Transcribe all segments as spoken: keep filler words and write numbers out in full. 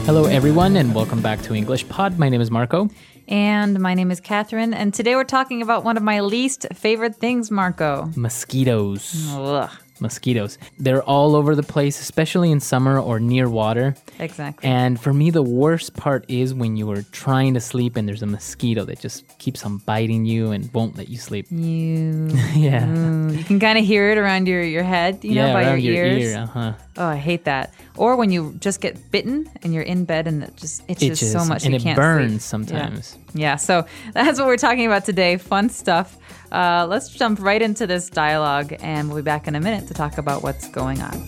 Hello, everyone, and welcome back to English Pod. My name is Marco. And my name is Catherine. And today we're talking about one of my least favorite things, Marco. Mosquitoes. Ugh. Mosquitoes. They're all over the place, especially in summer or near water. Exactly. And for me, the worst part is when you are trying to sleep and there's a mosquito that just keeps on biting you and won't let you sleep. You. Yeah. Mm, you can kind of hear it around your, your head, you yeah, know, by around your ears. ear, uh-huh. Oh, I hate that. Or when you just get bitten and you're in bed and it just itches, Itches, so much and you it can't burns sleep. sometimes. Yeah. yeah, so that's what we're talking about today. Fun stuff. Uh, let's jump right into this dialogue, and we'll be back in a minute to talk about what's going on.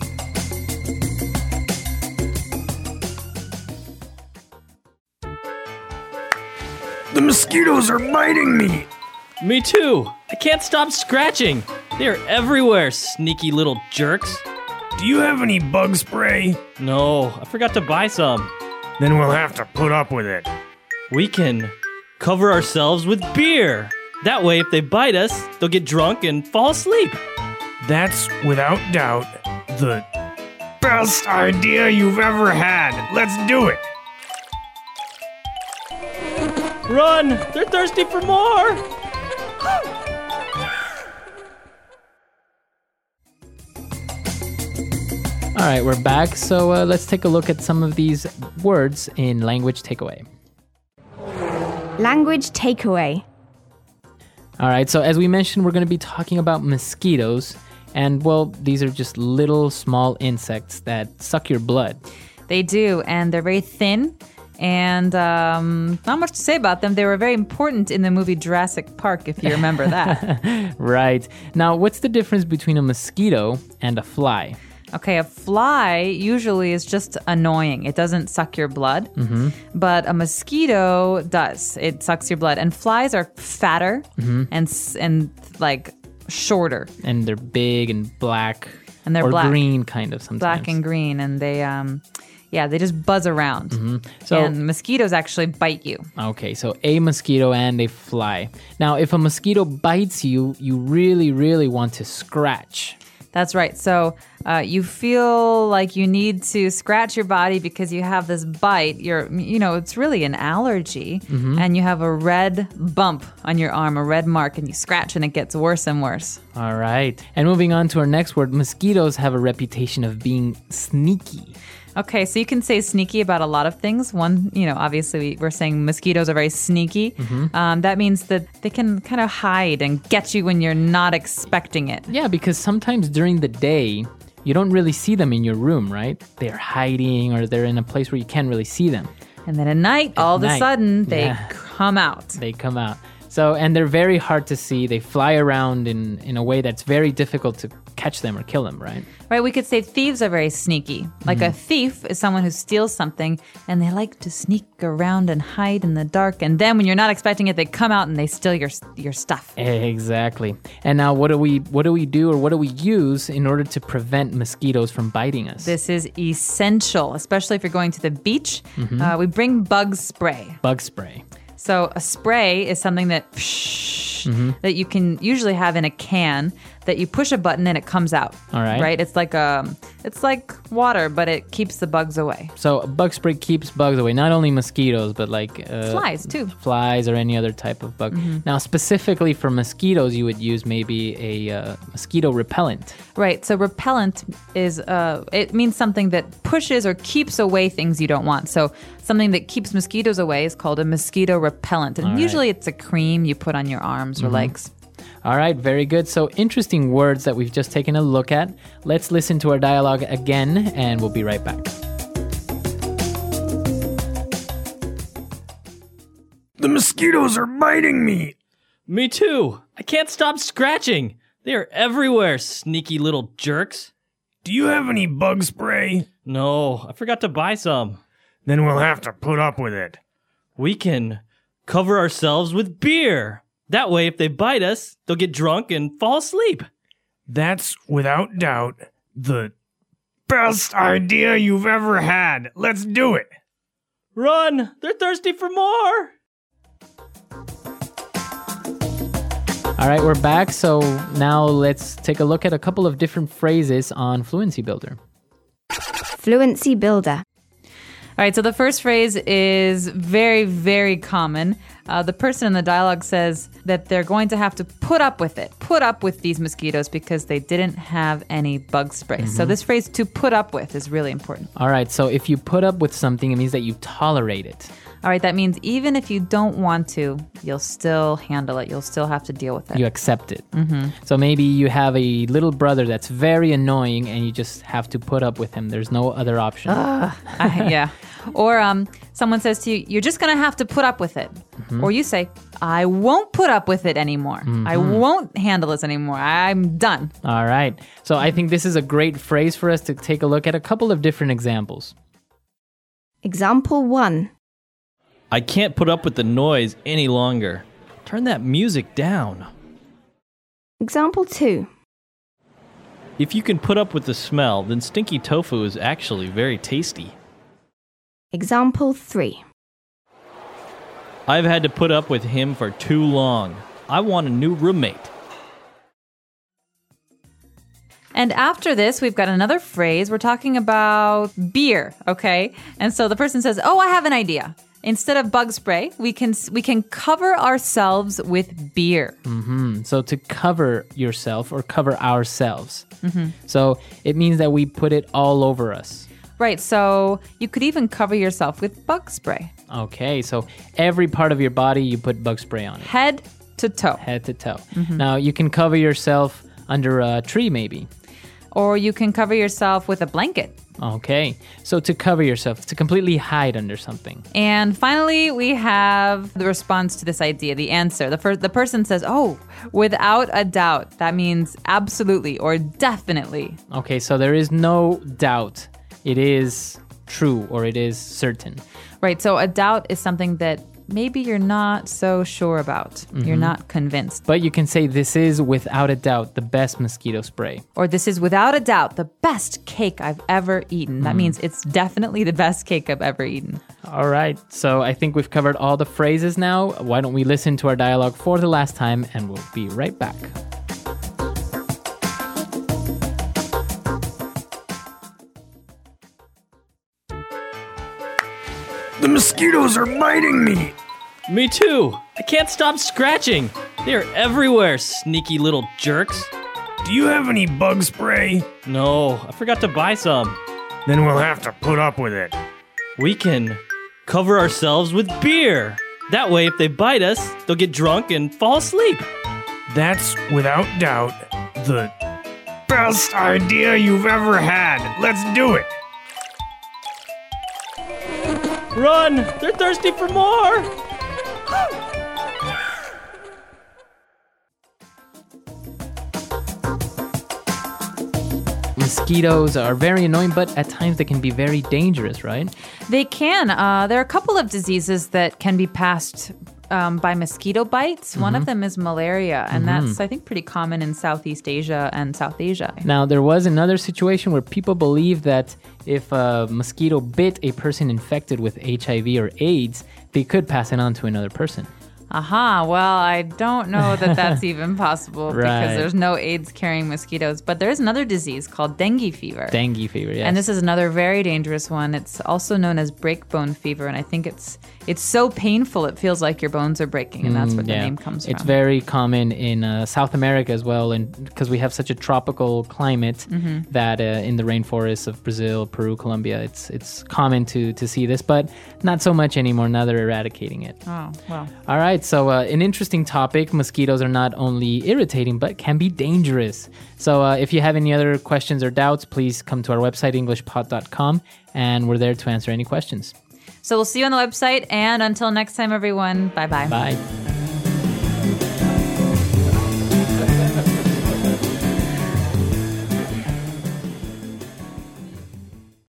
The mosquitoes are biting me! Me too! I can't stop scratching! They're everywhere, sneaky little jerks! Do you have any bug spray? No, I forgot to buy some. Then we'll have to put up with it. We can cover ourselves with beer! That way, if they bite us, they'll get drunk and fall asleep. That's, without doubt, the best idea you've ever had. Let's do it! Run! They're thirsty for more! All right, we're back. So uh, let's take a look at some of these words in Language Takeaway. Language takeaway. All right, so as we mentioned, we're going to be talking about mosquitoes. And, well, these are just little small insects that suck your blood. They do, and they're very thin. And um, not much to say about them. They were very important in the movie Jurassic Park, if you remember that. Right. Now, what's the difference between a mosquito and a fly? Okay, a fly usually is just annoying. It doesn't suck your blood, mm-hmm. but a mosquito does. It sucks your blood. And flies are fatter mm-hmm. and and like shorter. And they're big and black. And they're or black. green, kind of sometimes. Black and green, and they um, yeah, they just buzz around. Mm-hmm. So, and mosquitoes actually bite you. Okay, so a mosquito and a fly. Now, if a mosquito bites you, you really, really want to scratch. That's right. So uh, you feel like you need to scratch your body because you have this bite. You're, you know, it's really an allergy, mm-hmm. and you have a red bump on your arm, a red mark, and you scratch, and it gets worse and worse. All right. And moving on to our next word, mosquitoes have a reputation of being sneaky. Okay, so you can say sneaky about a lot of things. One, you know, obviously we're saying mosquitoes are very sneaky. Mm-hmm. Um, that means that they can kind of hide and get you when you're not expecting it. Yeah, because sometimes during the day, you don't really see them in your room, right? They're hiding or they're in a place where you can't really see them. And then at night, at all night, of a sudden, they yeah. come out. They come out. So, and they're very hard to see. They fly around in, in a way that's very difficult to catch them or kill them, right? Right, we could say thieves are very sneaky. Like mm. a thief is someone who steals something and they like to sneak around and hide in the dark. And then when you're not expecting it, they come out and they steal your your stuff. Exactly. And now what do we what do we do or what do we use in order to prevent mosquitoes from biting us? This is essential, especially if you're going to the beach. Mm-hmm. Uh, we bring bug spray. Bug spray. So a spray is something that psh, mm-hmm. that you can usually have in a can that you push a button and it comes out. All right. Right? It's like um it's like water, but it keeps the bugs away. So bug spray keeps bugs away, not only mosquitoes, but like uh, flies too. Flies or any other type of bug. Mm-hmm. Now, specifically for mosquitoes, you would use maybe a uh, mosquito repellent. Right. So repellent is uh it means something that pushes or keeps away things you don't want. So something that keeps mosquitoes away is called a mosquito repellent. And All usually right. it's a cream you put on your arms or mm-hmm. legs. All right, very good. So interesting words that we've just taken a look at. Let's listen to our dialogue again, and we'll be right back. The mosquitoes are biting me! Me too! I can't stop scratching! They're everywhere, sneaky little jerks! Do you have any bug spray? No, I forgot to buy some. Then we'll have to put up with it. We can cover ourselves with beer! That way, if they bite us, they'll get drunk and fall asleep. That's, without doubt, the best idea you've ever had. Let's do it. Run! They're thirsty for more! All right, we're back. So now let's take a look at a couple of different phrases on Fluency Builder. Fluency Builder. right, so the first phrase is very, very common. Uh, the person in the dialogue says that they're going to have to put up with it, put up with these mosquitoes because they didn't have any bug spray. So this phrase, to put up with, is really important. All right, so if you put up with something, it means that you tolerate it. All right, that means even if you don't want to, you'll still handle it. You'll still have to deal with it. You accept it. Mm-hmm. So maybe you have a little brother that's very annoying and you just have to put up with him. There's no other option. Uh, I, yeah. Or um, someone says to you, you're just going to have to put up with it. Mm-hmm. Or you say, I won't put up with it anymore. Mm-hmm. I won't handle this anymore. I'm done. All right. So I think this is a great phrase for us to take a look at a couple of different examples. Example one. I can't put up with the noise any longer. Turn that music down. Example two. If you can put up with the smell, then stinky tofu is actually very tasty. Example three. I've had to put up with him for too long. I want a new roommate. And after this, we've got another phrase. We're talking about beer, okay? And so the person says, oh, I have an idea. Instead of bug spray, we can we can cover ourselves with beer. Mm-hmm. So to cover yourself or cover ourselves. Mm-hmm. So it means that we put it all over us. Right, so you could even cover yourself with bug spray. Okay, so every part of your body, you put bug spray on it. Head to toe. Head to toe. Mm-hmm. Now, you can cover yourself under a tree, maybe. Or you can cover yourself with a blanket. Okay, so to cover yourself, to completely hide under something. And finally, we have the response to this idea, the answer. The first, the person says, oh, without a doubt. That means absolutely or definitely. Okay, so there is no doubt. It is true or it is certain. Right, so a doubt is something that maybe you're not so sure about. Mm-hmm. You're not convinced. But you can say this is without a doubt the best mosquito spray. Or this is without a doubt the best cake I've ever eaten. That mm. means it's definitely the best cake I've ever eaten. All right, so I think we've covered all the phrases now. Why don't we listen to our dialogue for the last time and we'll be right back. The mosquitoes are biting me. Me too. I can't stop scratching. They're everywhere, sneaky little jerks. Do you have any bug spray? No, I forgot to buy some. Then we'll have to put up with it. We can cover ourselves with beer. That way, if they bite us, they'll get drunk and fall asleep. That's, without doubt, the best idea you've ever had. Let's do it. Run! They're thirsty for more! Mosquitoes are very annoying, but at times they can be very dangerous, right? They can. Uh, there are a couple of diseases that can be passed um, by mosquito bites. Mm-hmm. One of them is malaria, and mm-hmm. that's, I think, pretty common in Southeast Asia and South Asia. Now, there was another situation where people believe that if a mosquito bit a person infected with H I V or AIDS, they could pass it on to another person. Aha, well, I don't know that that's even possible right. because there's no AIDS-carrying mosquitoes. But there's another disease called dengue fever. Dengue fever, yes. And this is another very dangerous one. It's also known as breakbone fever, and I think it's it's so painful it feels like your bones are breaking, and that's where mm, yeah. the name comes it's from. It's very common in uh, South America as well, and because we have such a tropical climate mm-hmm. that uh, in the rainforests of Brazil, Peru, Colombia, it's it's common to to see this, but not so much anymore now they're eradicating it. Oh, well. All right. So uh, an interesting topic. Mosquitoes are not only irritating, but can be dangerous. So uh, if you have any other questions or doubts, please come to our website, english pod dot com, and we're there to answer any questions. So we'll see you on the website. And until next time, everyone, bye-bye. Bye.